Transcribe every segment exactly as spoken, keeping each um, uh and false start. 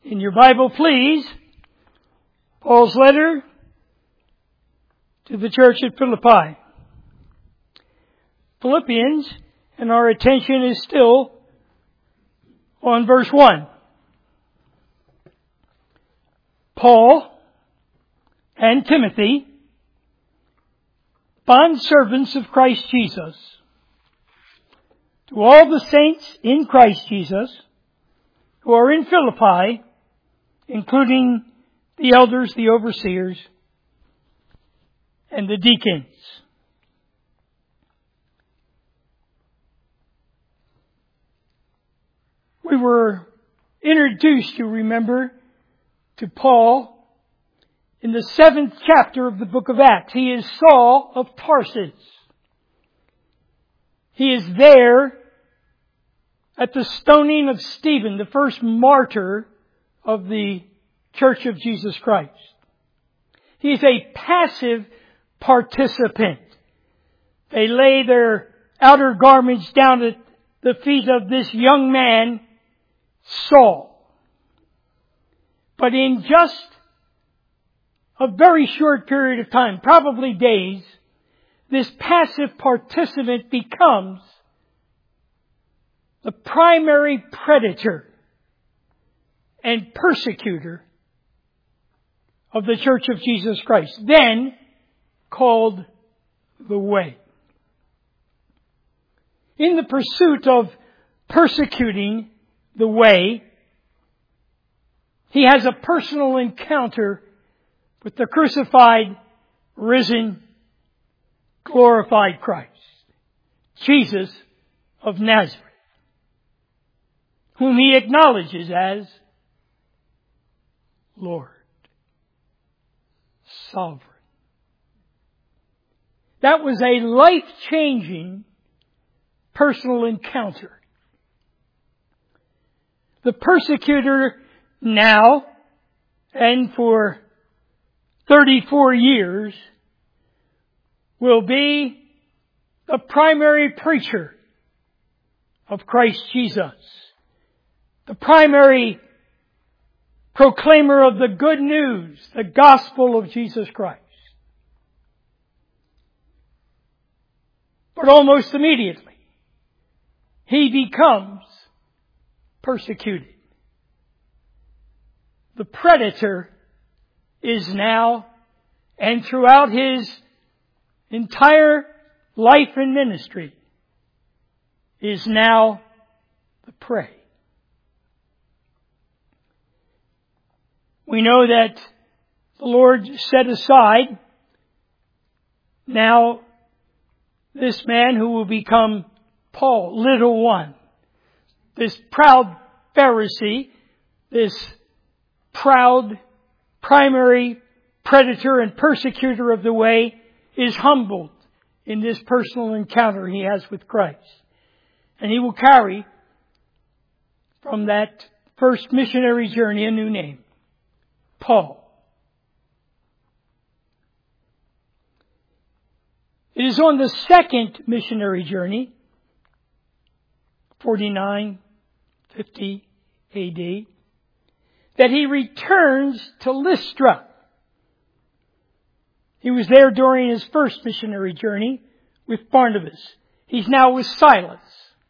In your Bible, please, Paul's letter to the church at Philippi. Philippians, and our attention is still on verse one. Paul and Timothy, bondservants of Christ Jesus, to all the saints in Christ Jesus who are in Philippi, including the elders, the overseers, and the deacons. We were introduced, you remember, to Paul in the seventh chapter of the book of Acts. He is Saul of Tarsus. He is there at the stoning of Stephen, the first martyr of the Church of Jesus Christ. He is a passive participant. They lay their outer garments down at the feet of this young man, Saul. But in just a very short period of time, probably days, this passive participant becomes the primary predator and persecutor of the Church of Jesus Christ, then called the Way. In the pursuit of persecuting the Way, he has a personal encounter with the crucified, risen, glorified Christ, Jesus of Nazareth, whom he acknowledges as Lord, Sovereign. That was a life-changing personal encounter. The persecutor now, and for thirty-four years, will be the primary preacher of Christ Jesus, the primary proclaimer of the good news, the gospel of Jesus Christ. But almost immediately, he becomes persecuted. The predator is now, and throughout his entire life and ministry, is now the prey. We know that the Lord set aside now this man who will become Paul, little one. This proud Pharisee, this proud primary predator and persecutor of the Way, is humbled in this personal encounter he has with Christ. And he will carry from that first missionary journey a new name, Paul. It is on the second missionary journey, forty-nine fifty A D, that he returns to Lystra. He was there during his first missionary journey with Barnabas. He's now with Silas.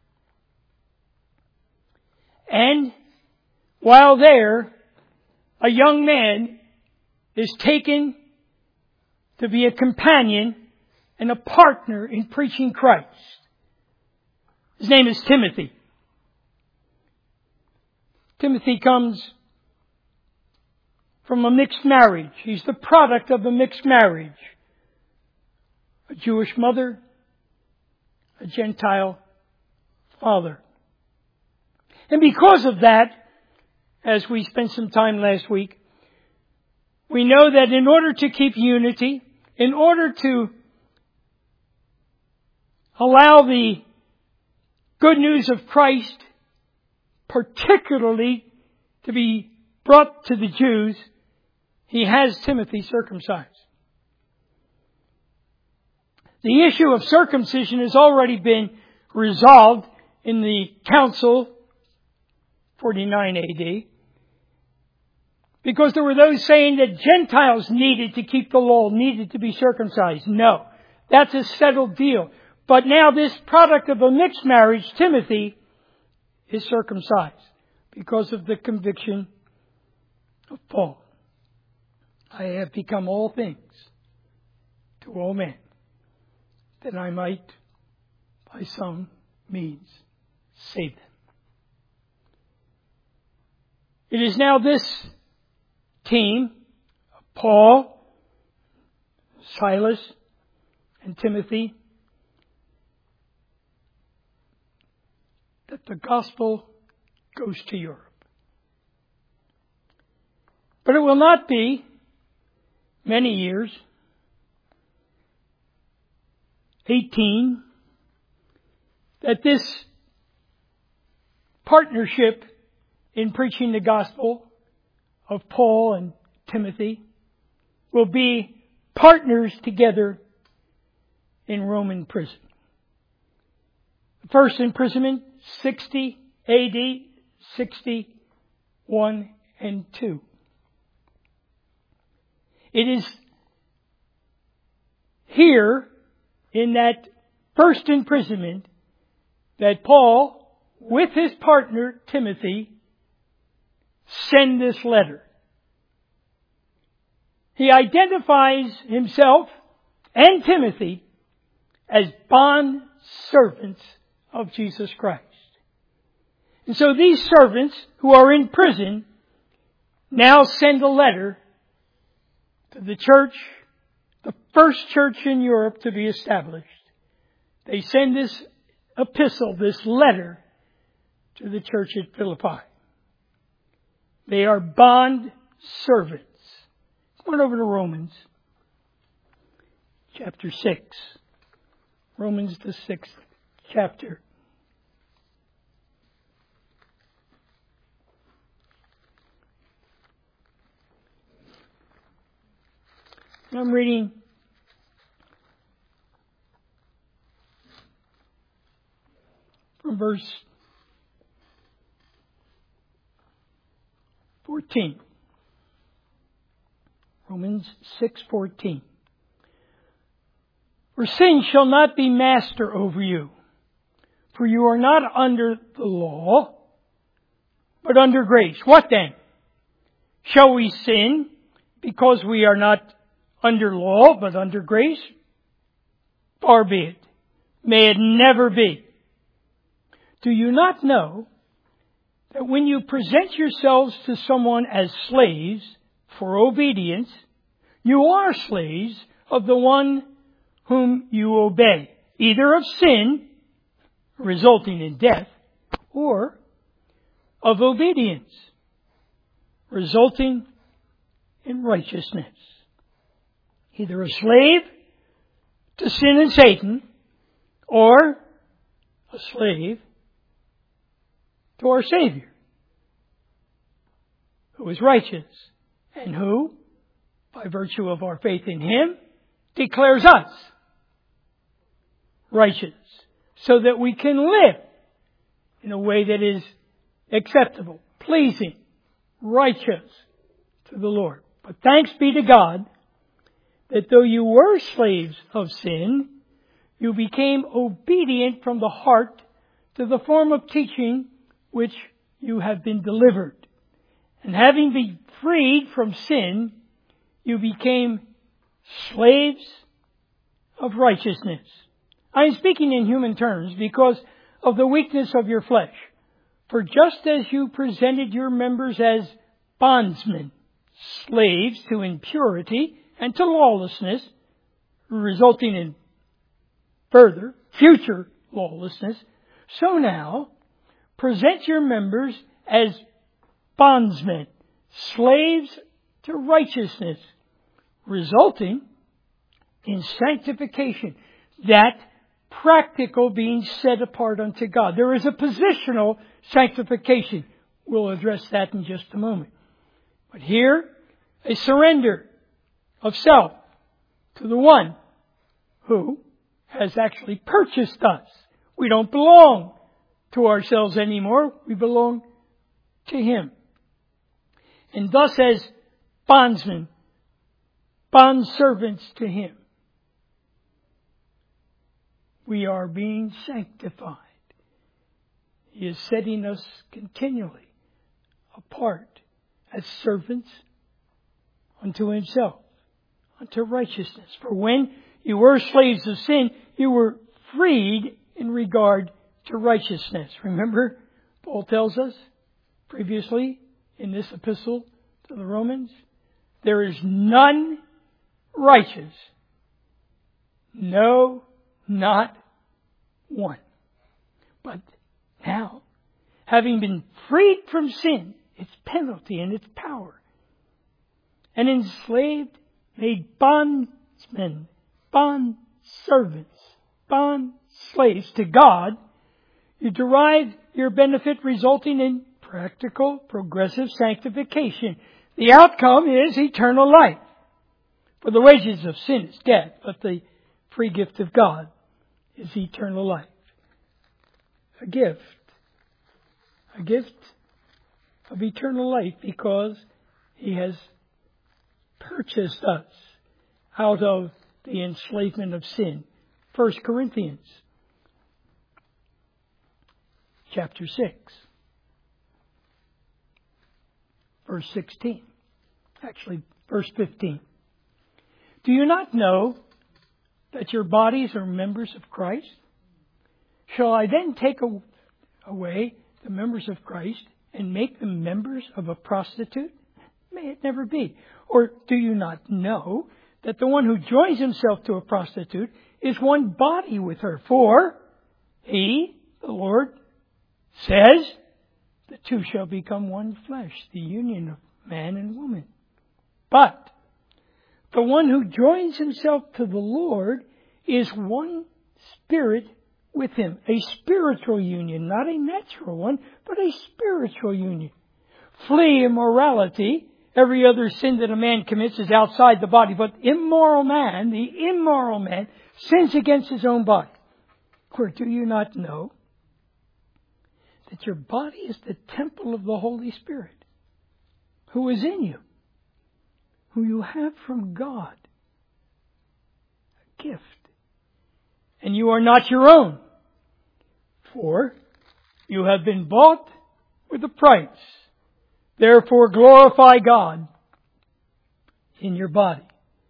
And while there, a young man is taken to be a companion and a partner in preaching Christ. His name is Timothy. Timothy comes from a mixed marriage. He's the product of a mixed marriage. A Jewish mother, a Gentile father. And because of that, as we spent some time last week, we know that in order to keep unity, in order to allow the good news of Christ particularly to be brought to the Jews, he has Timothy circumcised. The issue of circumcision has already been resolved in the council, forty-nine A D. Because there were those saying that Gentiles needed to keep the law, needed to be circumcised. No, that's a settled deal. But now this product of a mixed marriage, Timothy, is circumcised because of the conviction of Paul. I have become all things to all men, that I might by some means save them. It is now this team, Paul, Silas, and Timothy, that the gospel goes to Europe. But it will not be many years, eighteen, that this partnership in preaching the gospel of Paul and Timothy will be partners together in Roman prison. The first imprisonment, sixty A D, sixty-one and two. It is here in that first imprisonment that Paul, with his partner Timothy, send this letter. He identifies himself and Timothy as bond servants of Jesus Christ. And so these servants who are in prison now send a letter to the church, the first church in Europe to be established. They send this epistle, this letter, to the church at Philippi. They are bond servants. Come on over to Romans chapter six. Romans the sixth chapter. I'm reading from verse fourteen. Romans six fourteen. For sin shall not be master over you, for you are not under the law, but under grace. What then? Shall we sin because we are not under law, but under grace? Far be it. May it never be. Do you not know that when you present yourselves to someone as slaves for obedience, you are slaves of the one whom you obey, either of sin, resulting in death, or of obedience, resulting in righteousness. Either a slave to sin and Satan, or a slave to our Savior, who is righteous, and who, by virtue of our faith in Him, declares us righteous, so that we can live in a way that is acceptable, pleasing, righteous to the Lord. But thanks be to God that though you were slaves of sin, you became obedient from the heart to the form of teaching which you have been delivered. And having been freed from sin, you became slaves of righteousness. I am speaking in human terms because of the weakness of your flesh. For just as you presented your members as bondsmen, slaves to impurity and to lawlessness, resulting in further future lawlessness, so now present your members as bondsmen, slaves to righteousness, resulting in sanctification, that practical being set apart unto God. There is a positional sanctification. We'll address that in just a moment. But here, a surrender of self to the one who has actually purchased us. We don't belong to ourselves anymore. We belong to Him. And thus, as bondsmen, bondservants to Him. We are being sanctified. He is setting us continually apart as servants unto Himself, unto righteousness. For when you were slaves of sin, you were freed in regard to righteousness. Remember, Paul tells us previously in this epistle to the Romans, there is none righteous. No, not one. But now, having been freed from sin, its penalty and its power, and enslaved, made bondsmen, bond servants, bond slaves to God, you derive your benefit resulting in practical, progressive sanctification. The outcome is eternal life. For the wages of sin is death, but the free gift of God is eternal life. A gift. A gift of eternal life because He has purchased us out of the enslavement of sin. First Corinthians chapter six, verse sixteen. Actually, verse fifteen. Do you not know that your bodies are members of Christ? Shall I then take away the members of Christ and make them members of a prostitute? May it never be. Or do you not know that the one who joins himself to a prostitute is one body with her? For He, the Lord, says, the two shall become one flesh, the union of man and woman. But the one who joins himself to the Lord is one spirit with Him. A spiritual union, not a natural one, but a spiritual union. Flee immorality. Every other sin that a man commits is outside the body. But immoral man, the immoral man, sins against his own body. For do you not know that your body is the temple of the Holy Spirit, who is in you, who you have from God, a gift, and you are not your own, for you have been bought with a price. Therefore glorify God in your body.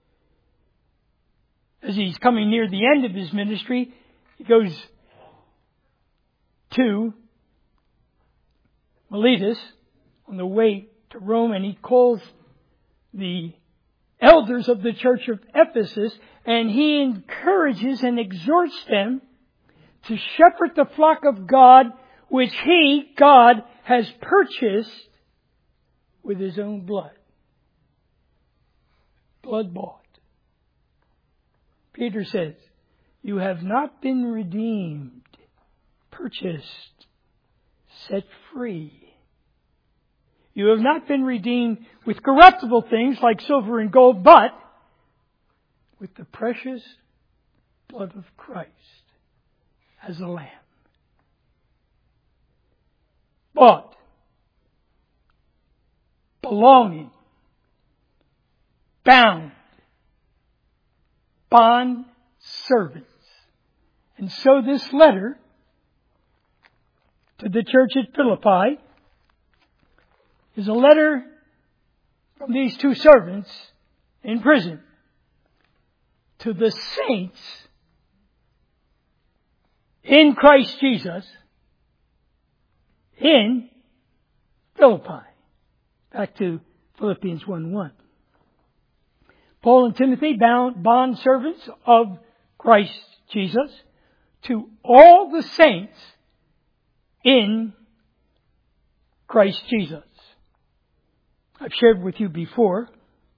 As He's coming near the end of His ministry, He goes to Miletus on the way to Rome, and He calls the elders of the church of Ephesus, and He encourages and exhorts them to shepherd the flock of God, which He, God, has purchased with His own blood. Blood bought. Peter says, you have not been redeemed, purchased, set free. You have not been redeemed with corruptible things like silver and gold, but with the precious blood of Christ as a lamb. Bought. Belonging. Bound. Bond servants. And so this letter to the church at Philippi is a letter from these two servants in prison to the saints in Christ Jesus in Philippi. Back to Philippians one one. Paul and Timothy, bound bond servants of Christ Jesus, to all the saints in Christ Jesus. I've shared with you before,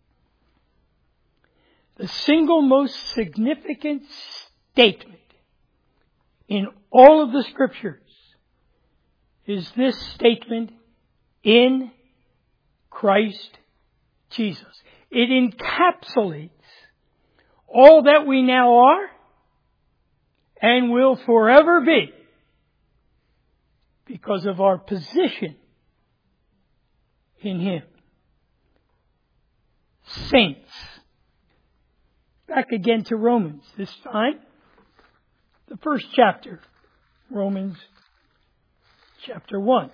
the single most significant statement in all of the Scriptures is this statement, in Christ Jesus. It encapsulates all that we now are and will forever be because of our position in Him. saints. Back again to Romans. This time, the first chapter. Romans chapter one.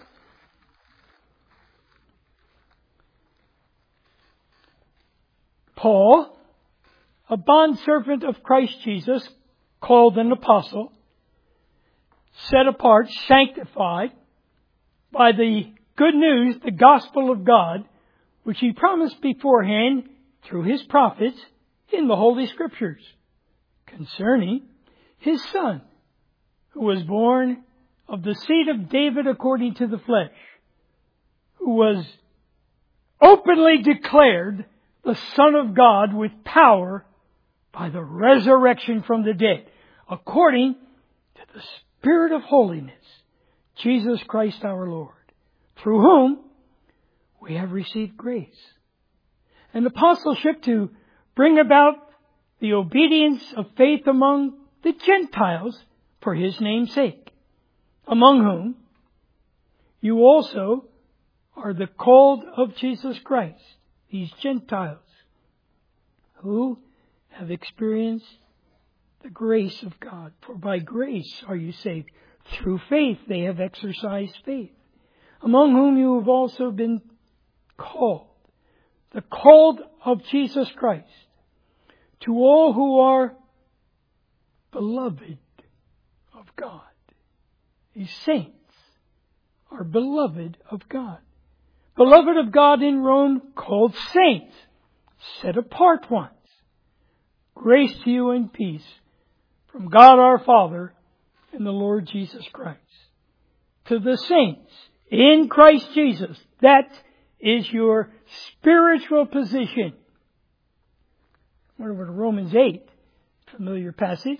Paul, a bondservant of Christ Jesus, called an apostle, set apart, sanctified by the good news, the gospel of God, which he promised beforehand through his prophets in the Holy Scriptures, concerning his Son, who was born of the seed of David according to the flesh, who was openly declared the Son of God with power by the resurrection from the dead, according to the Spirit of holiness, Jesus Christ our Lord, through whom we have received grace and apostleship to bring about the obedience of faith among the Gentiles for His name's sake, among whom you also are the called of Jesus Christ, these Gentiles who have experienced the grace of God. For by grace are you saved. Through faith they have exercised faith, among whom you have also been called, the called of Jesus Christ, to all who are beloved of God. These saints are beloved of God. Beloved of God in Rome, called saints, set apart ones. Grace to you and peace from God our Father and the Lord Jesus Christ. To the saints in Christ Jesus, that is your spiritual position. We're over to Romans eight, familiar passage.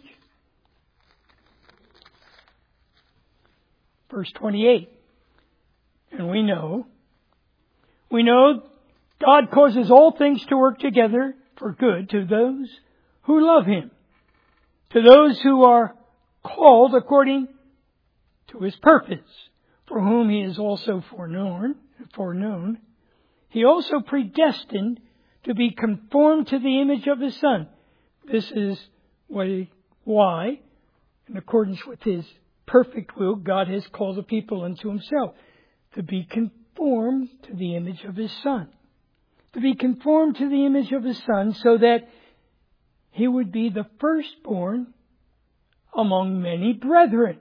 Verse twenty-eight. And we know, we know God causes all things to work together for good to those who love Him, to those who are called according to His purpose, for whom He is also foreknown, foreknown. He also predestined to be conformed to the image of His Son. This is why, in accordance with His perfect will, God has called the people unto Himself, to be conformed to the image of His Son. To be conformed to the image of His Son, so that He would be the firstborn among many brethren.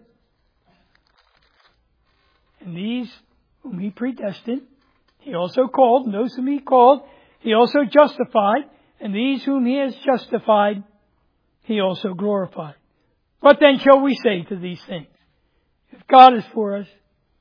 And these whom He predestined, He also called. And those whom He called, He also justified. And these whom He has justified, He also glorified. What then shall we say to these things? If God is for us,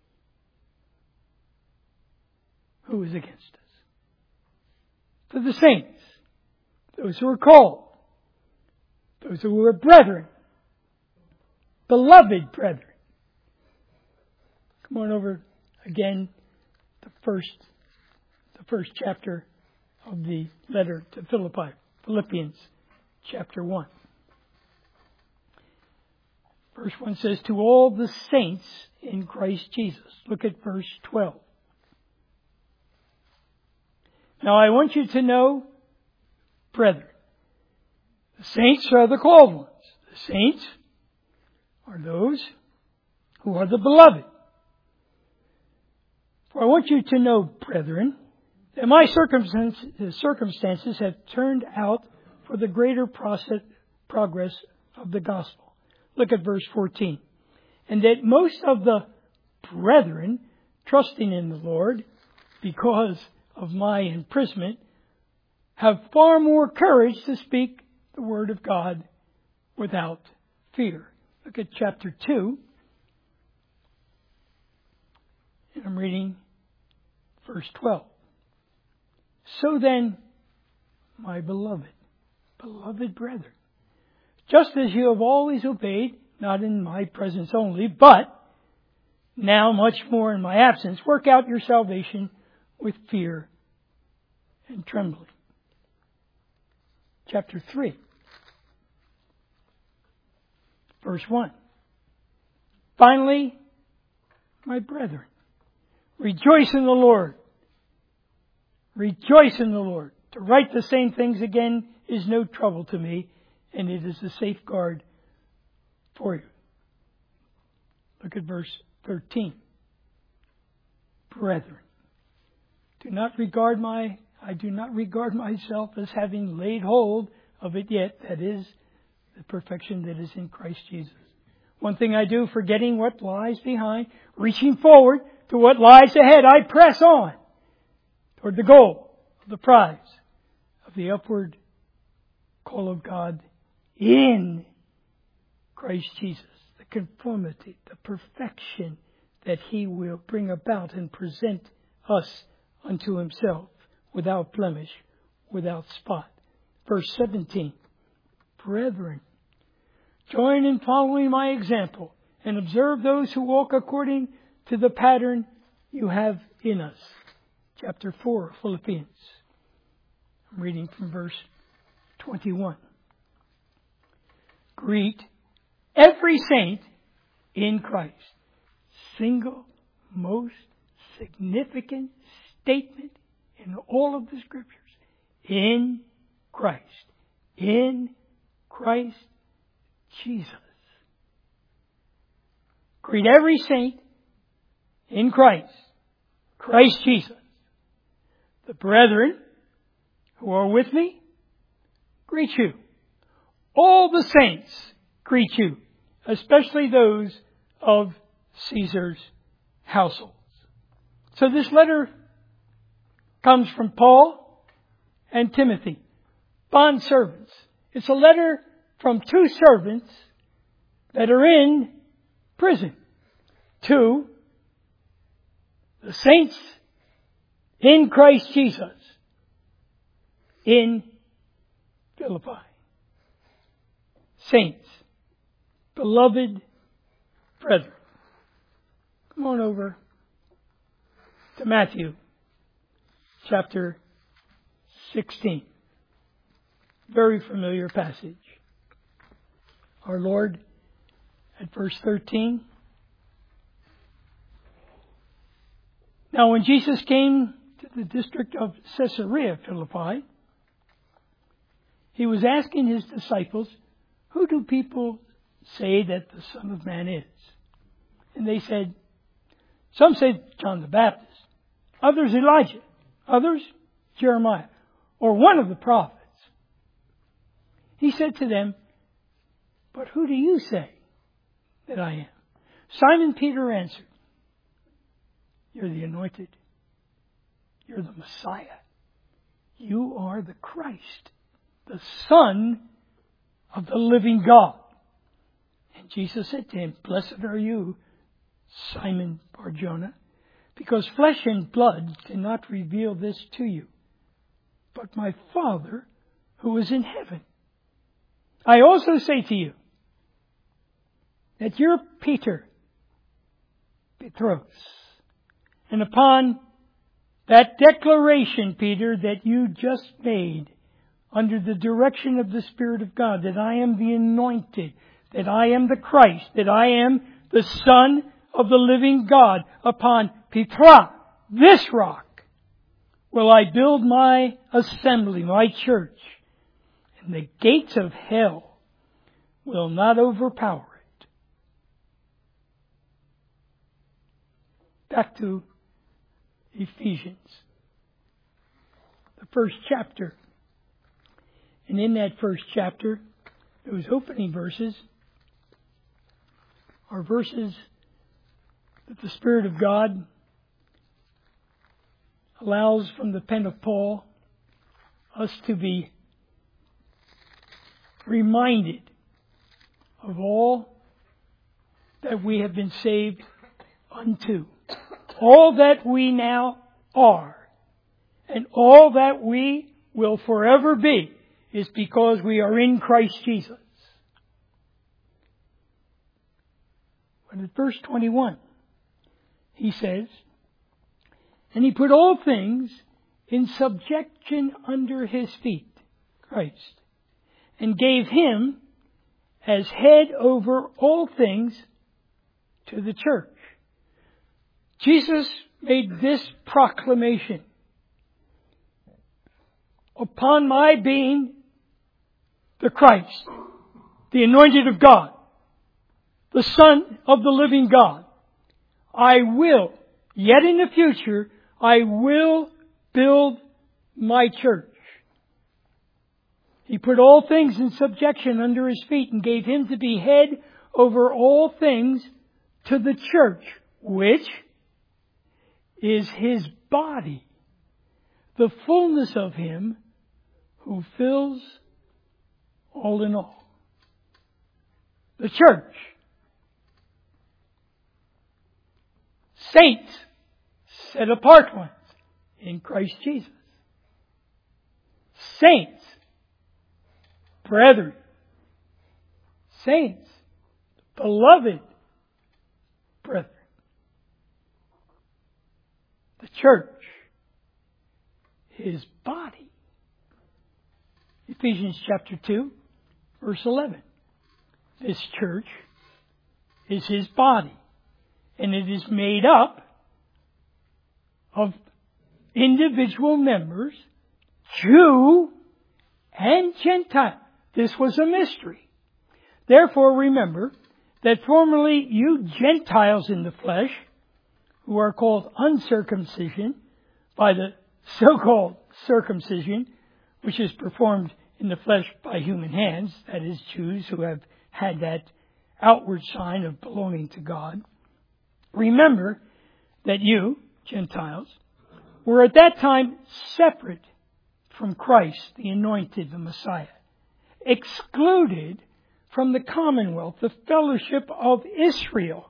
who is against us? To the saints, those who are called, those who are brethren, beloved brethren. Come on over again, the first, the first chapter of the letter to Philippi, Philippians chapter one. Verse one says, to all the saints in Christ Jesus. Look at verse twelve. Now I want you to know, brethren, the saints are the called ones. The saints are those who are the beloved. For I want you to know, brethren, that my circumstances, circumstances have turned out for the greater process, progress of the gospel. Look at verse fourteen. And that most of the brethren, trusting in the Lord, because of my imprisonment, have far more courage to speak the word of God without fear. Look at chapter two. And I'm reading verse twelve. So then, my beloved, beloved brethren, just as you have always obeyed, not in my presence only, but now much more in my absence, work out your salvation with fear and trembling. Chapter three, verse one. Finally, my brethren, rejoice in the Lord. Rejoice in the Lord. To write the same things again is no trouble to me, and it is a safeguard for you. Look at verse thirteen. Brethren, do not regard my, I do not regard myself as having laid hold of it yet, that is, the perfection that is in Christ Jesus. One thing I do, forgetting what lies behind, reaching forward to what lies ahead, I press on toward the goal of the prize of the upward call of God in Christ Jesus. The conformity, the perfection that He will bring about and present us unto Himself without blemish, without spot. Verse seventeen. Brethren, join in following my example and observe those who walk according to the pattern you have in us. Chapter four of Philippians. I'm reading from verse twenty-one. Greet every saint in Christ. Single, most significant statement in all of the Scriptures. In Christ. In Christ Jesus. Greet every saint in Christ. Christ Jesus. The brethren who are with me greet you. All the saints greet you, especially those of Caesar's households. So this letter comes from Paul and Timothy, bondservants. It's a letter from two servants that are in prison to the saints in Christ Jesus in Philippi. Saints, beloved brethren. Come on over to Matthew chapter sixteen. Very familiar passage. Our Lord at verse thirteen. Now when Jesus came to the district of Caesarea Philippi, He was asking His disciples, who do people say that the Son of Man is? And they said, some say John the Baptist, others Elijah, others Jeremiah, or one of the prophets. He said to them, but who do you say that I am? Simon Peter answered, you're the anointed. You're the Messiah. You are the Christ, the Son of the living God. And Jesus said to him, blessed are you, Simon Bar-Jonah, because flesh and blood cannot reveal this to you, but my Father who is in heaven. I also say to you that you're Peter, Petros, and upon that declaration, Peter, that you just made under the direction of the Spirit of God, that I am the anointed, that I am the Christ, that I am the Son of the living God, upon Petra, this rock, will I build my assembly, my church, and the gates of hell will not overpower it. Back to Ephesians, the first chapter. And in that first chapter, those opening verses are verses that the Spirit of God allows from the pen of Paul us to be reminded of all that we have been saved unto. All that we now are and all that we will forever be is because we are in Christ Jesus. But in verse twenty-one, he says, and He put all things in subjection under His feet, Christ, and gave Him as head over all things to the church. Jesus made this proclamation. upon my being the Christ, the anointed of God, the Son of the living God, I will, yet in the future, I will build my church. He put all things in subjection under His feet and gave Him to be head over all things to the church, which is His body, the fullness of Him who fills all in all. The church. Saints, set apart ones in Christ Jesus. Saints, brethren. Saints, beloved brethren. The church, His body. Ephesians chapter two, verse eleven. This church is His body, and it is made up of individual members, Jew and Gentile. This was a mystery. Therefore, remember that formerly you Gentiles in the flesh, who are called uncircumcision by the so-called circumcision, which is performed in the flesh by human hands, that is, Jews who have had that outward sign of belonging to God. Remember that you, Gentiles, were at that time separate from Christ, the anointed, the Messiah, excluded from the commonwealth, the fellowship of Israel,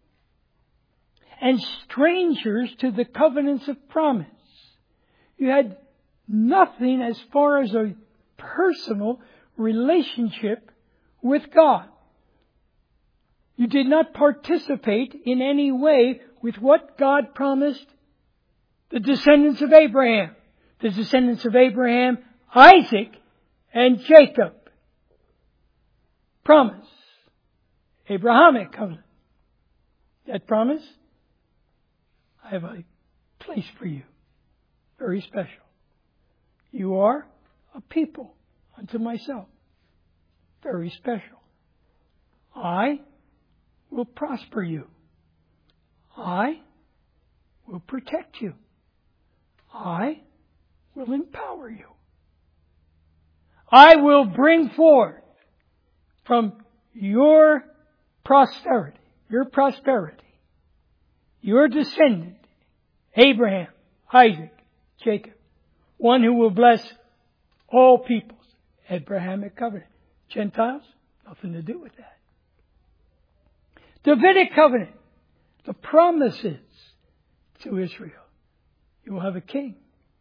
and strangers to the covenants of promise. You had nothing as far as a personal relationship with God. You did not participate in any way with what God promised the descendants of Abraham. The descendants of Abraham, Isaac, and Jacob. Promise. Abrahamic covenant. That promise? I have a place for you. Very special. You are a people unto myself. Very special. I will prosper you. I will protect you. I will empower you. I will bring forth from your posterity, your prosperity, your descendant, Abraham, Isaac, Jacob, one who will bless all peoples. Abrahamic covenant. Gentiles, nothing to do with that. Davidic covenant. The promises to Israel. You will have a king,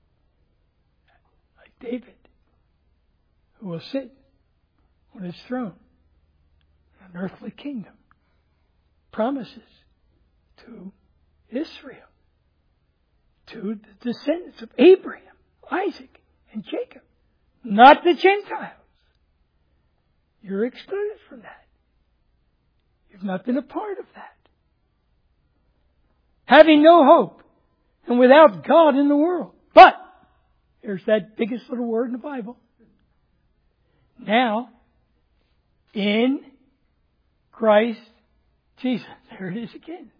like David, who will sit on his throne, an earthly kingdom. Promises to Israel, to the descendants of Abraham, Isaac, and Jacob, not the Gentiles. You're excluded from that. You've not been a part of that. Having no hope and without God in the world. But, here's that biggest little word in the Bible. Now, in Christ Jesus. There it is again.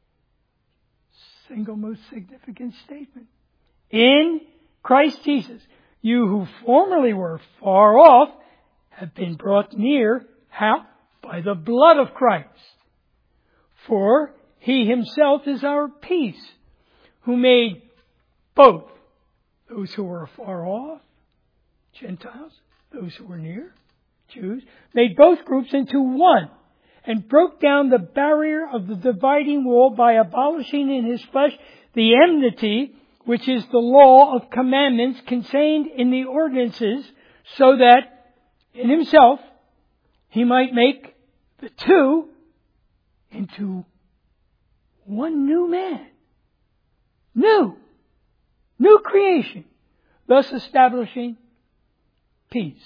Single most significant statement. In Christ Jesus, you who formerly were far off have been brought near. How? By the blood of Christ. For He Himself is our peace, who made both those who were far off, Gentiles, those who were near, Jews, made both groups into one, and broke down the barrier of the dividing wall by abolishing in His flesh the enmity, which is the law of commandments contained in the ordinances, so that in Himself He might make the two into one new man. New. New creation. Thus establishing peace.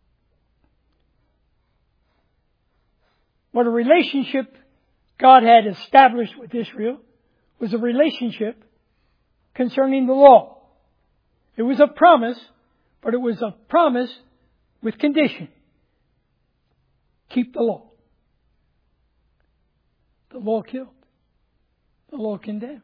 What a relationship God had established with Israel was a relationship concerning the law. It was a promise But it was a promise with condition. Keep the law. The law killed. The law condemned.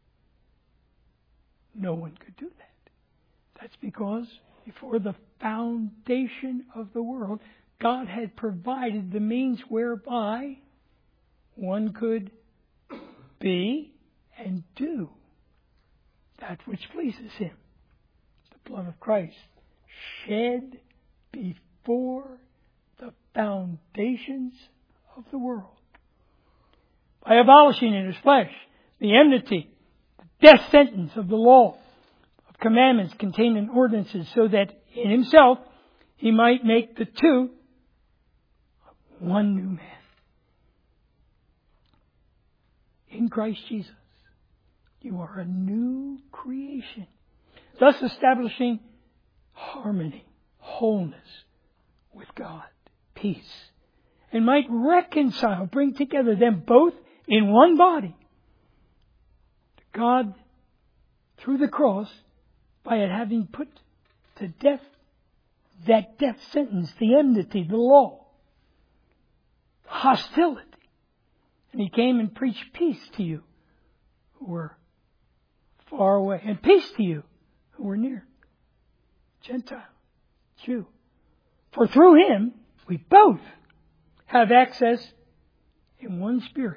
No one could do that. That's because before the foundation of the world, God had provided the means whereby one could be and do that which pleases Him. The blood of Christ shed before the foundations of the world. By abolishing in His flesh the enmity, the death sentence of the law of commandments contained in ordinances, so that in Himself He might make the two one new man. In Christ Jesus, you are a new creation, thus establishing harmony, wholeness with God, peace, and might reconcile, bring together them both in one body to God through the cross, by it having put to death that death sentence, the enmity, the law, hostility. And He came and preached peace to you who were far away, and peace to you who were near, Gentile, Jew. For through Him we both have access in one Spirit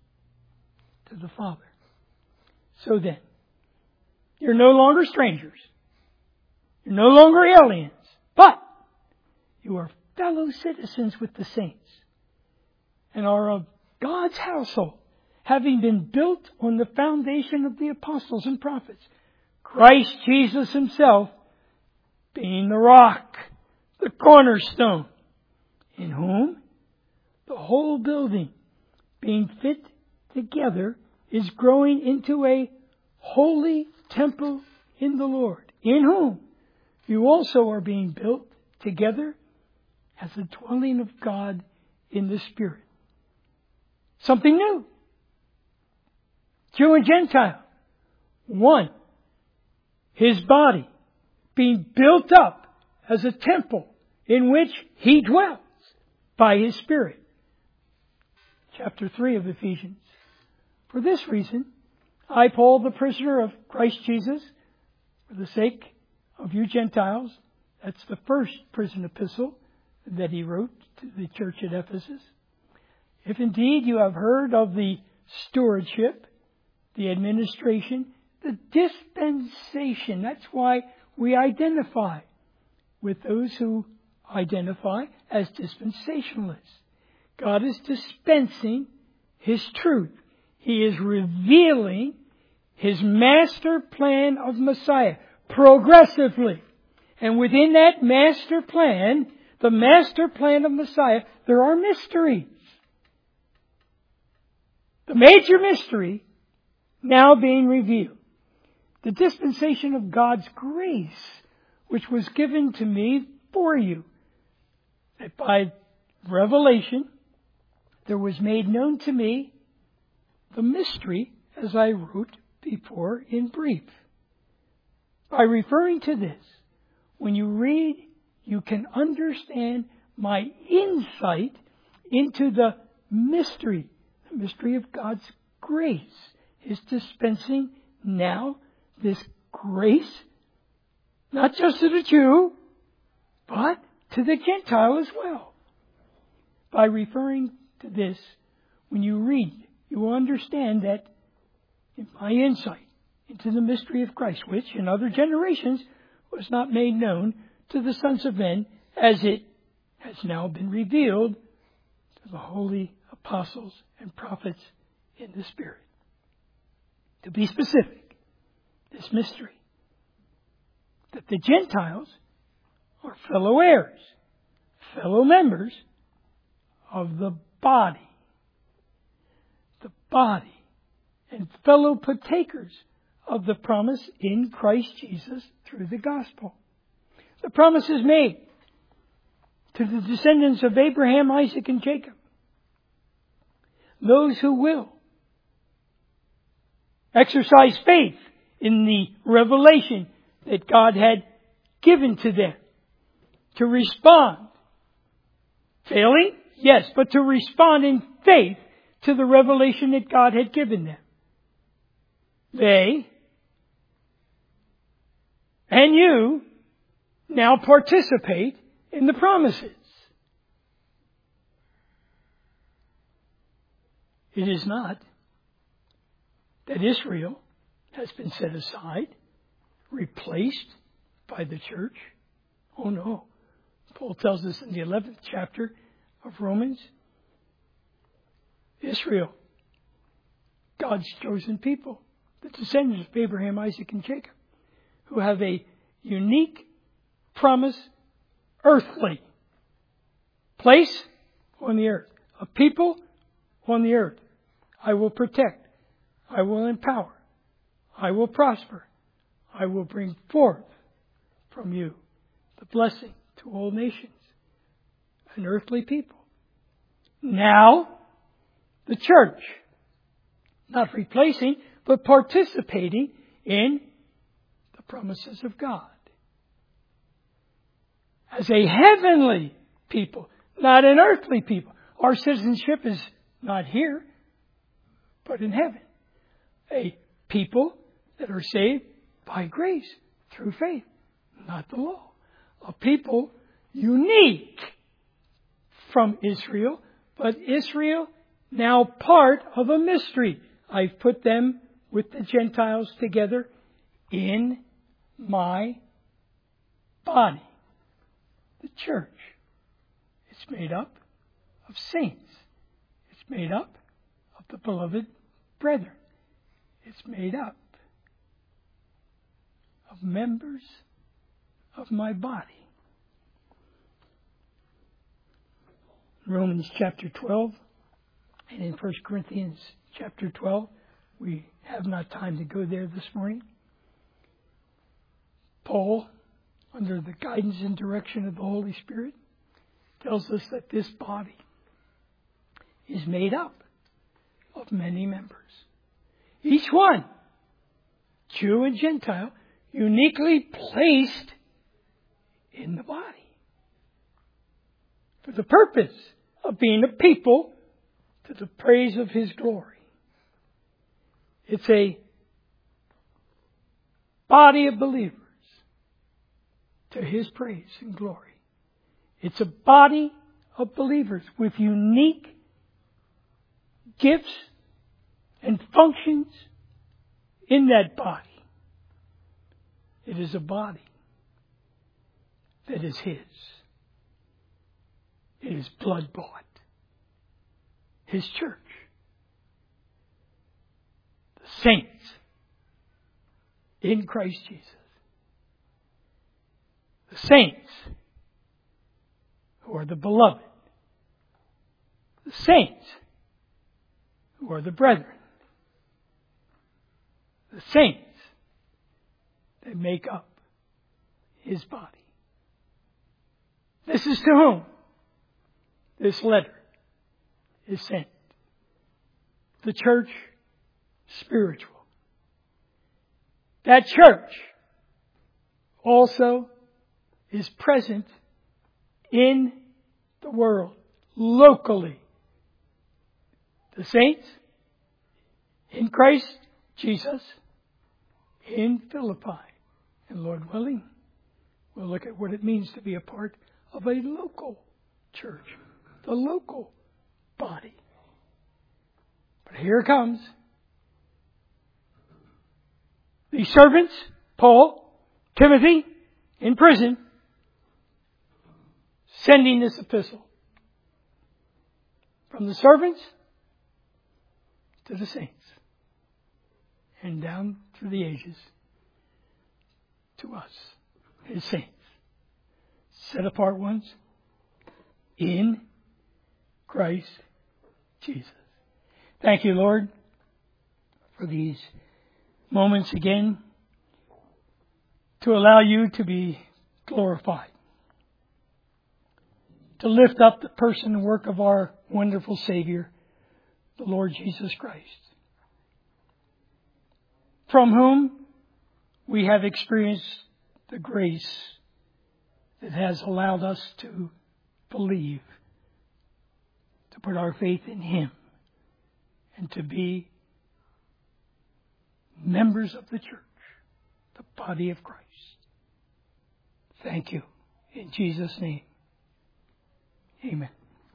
to the Father. So then, you're no longer strangers. You're no longer aliens. But you are fellow citizens with the saints and are of God's household, having been built on the foundation of the apostles and prophets, Christ Jesus Himself being the rock, the cornerstone, in whom the whole building, being fit together, is growing into a holy temple in the Lord, in whom you also are being built together as the dwelling of God in the Spirit. Something new. Jew and Gentile. One. His body being built up as a temple in which He dwells by His Spirit. Chapter three of Ephesians. For this reason, I, Paul, the prisoner of Christ Jesus, for the sake of you Gentiles, that's the first prison epistle that he wrote to the church at Ephesus. If indeed you have heard of the stewardship, the administration, the dispensation, that's why we identify with those who identify as dispensationalists. God is dispensing His truth. He is revealing His master plan of Messiah progressively. And within that master plan, the master plan of Messiah, there are mysteries. The major mystery now being revealed. The dispensation of God's grace, which was given to me for you. That by revelation, there was made known to me the mystery, as I wrote before in brief. By referring to this, when you read, you can understand my insight into the mystery, the mystery of God's grace. His dispensing now this grace, not just to the Jew, but to the Gentile as well. By referring to this, when you read, you will understand that in my insight into the mystery of Christ, which in other generations was not made known to the sons of men, as it has now been revealed to the holy apostles and prophets in the Spirit. To be specific, this mystery, that the Gentiles are fellow heirs, fellow members of the body, the body, and fellow partakers of the promise in Christ Jesus through the gospel. The promise is made to the descendants of Abraham, Isaac, and Jacob. Those who will exercise faith in the revelation that God had given to them to respond. Failing? Yes, but to respond in faith to the revelation that God had given them. They and you now participate in the promises. It is not that Israel has been set aside, replaced by the church. Oh no. Paul tells us in the eleventh chapter of Romans, Israel, God's chosen people, the descendants of Abraham, Isaac, and Jacob, who have a unique promise, earthly place on the earth, a people on the earth. I will protect. I will empower. I will prosper. I will bring forth from you the blessing to all nations, an earthly people. Now, the church, not replacing, but participating in the promises of God. As a heavenly people, not an earthly people. Our citizenship is not here, but in heaven. A people that are saved by grace through faith, not the law. A people unique from Israel, but Israel now part of a mystery. I've put them with the Gentiles together in my body, the church. It's made up of saints. It's made up of the beloved brethren. It's made up of members of my body. Romans chapter twelve and in First Corinthians chapter twelve, we have not time to go there this morning. Paul, under the guidance and direction of the Holy Spirit, tells us that this body is made up of many members. Each one, Jew and Gentile, uniquely placed in the body for the purpose of being a people to the praise of His glory. It's a body of believers to His praise and glory. It's a body of believers with unique gifts and functions in that body. It is a body that is His. It is blood bought. His church. The saints in Christ Jesus. The saints who are the beloved. The saints who are the brethren. The saints that make up His body. This is to whom this letter is sent. The church spiritual. That church also is present in the world, locally. The saints in Christ Jesus in Philippi. And Lord willing, we'll look at what it means to be a part of a local church, the local body. But here comes the servants, Paul, Timothy, in prison, sending this epistle. From the servants to the saints. And down through the ages to us, His saints. Set apart ones in Christ Jesus. Thank you, Lord, for these moments again to allow You to be glorified. To lift up the person and work of our wonderful Savior, the Lord Jesus Christ. From whom we have experienced the grace that has allowed us to believe, to put our faith in Him, and to be members of the church, the body of Christ. Thank you. In Jesus' name, amen.